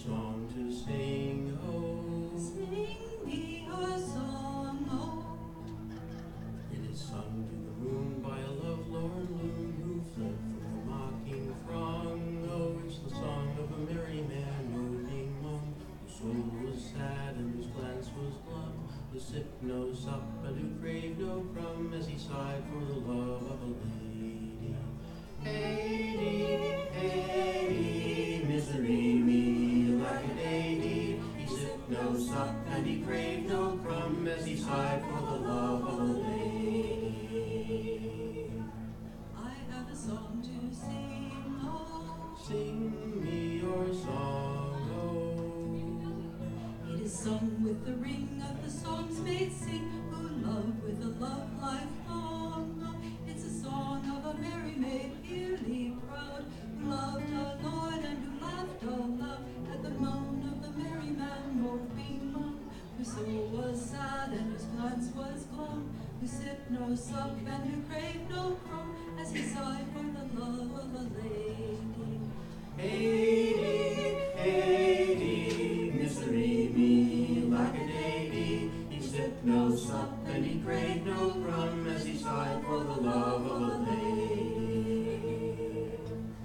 song to sing, oh. Sing me a song, oh. It is sung to the moon by a lovelorn loon who fled from the mocking throng. Oh, it's the song of a merry man moving on, whose soul was sad and whose glance was glum, who sipped no sup and who craved no crumb, as he sighed for the love of a lady. Hey, hey, misery me like a lady. He sipped no sup and he craved no crumb, as he sighed for the love of a lady. I have a song to sing, oh. Sing me your song, oh. It is sung with the ring of the songs made sing, who love with a love lifelong. Oh, it's a song of a merry maid, fierly proud, who loved a lord and who laughed aloud at the moan of the merry man moping on, whose soul was sad and whose glance was glum, who sipped no sup and who craved no crumb, as he sighed for the love of a lady. Haiti, Haiti, misery me like a lady. He sipped no sup and he craved no crumb, as he sighed for the love of a lady.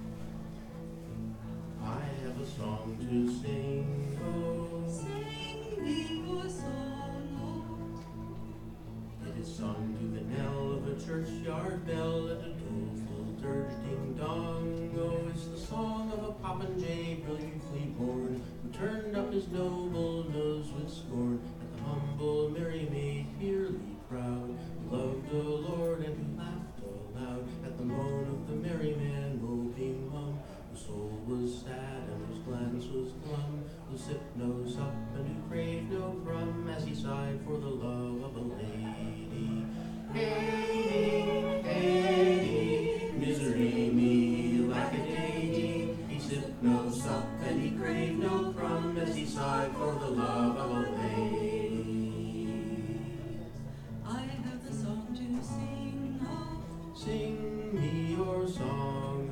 I have a song to sing, oh. Sing me your song, oh. It is sung to the knell of a churchyard bell at a doleful dirge ding dong. Oh, it's the song of a popinjay brilliantly born, who turned up his noble nose with scorn at the humble merry maid fierly proud, who loved a lord and who laughed aloud at the moan of the merry man moping mum, whose soul was sad and whose glance was glum, who sipped no sup and who craved no crumb, as he sighed for the love of a lady. Haiti, Haiti, misery me like a lady. He sipped no sup and he craved no crumb, as he sighed for the love of a lady. I have a song to sing, oh. Sing me your song,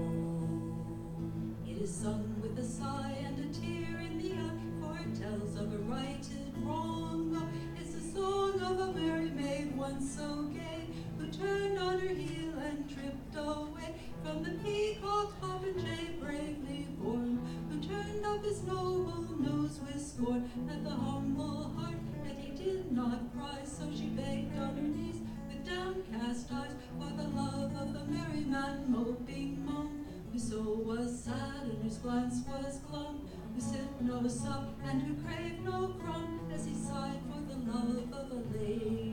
oh. It is sung with a sigh and a tear in the eye, for it tells of a righted wrong. Oh, it's the song of a merry maid once so gay, who turned on her heel and tripped away from the peacock popinjay bravely born, who turned up his noble nose with scorn at the humble heart, that he did not cry. So she begged on her knees with downcast eyes for the love of the merry man moping mum, whose soul was sad and whose glance was glum, who sipped no sup and who craved no crumb, as he sighed for the love of a lady.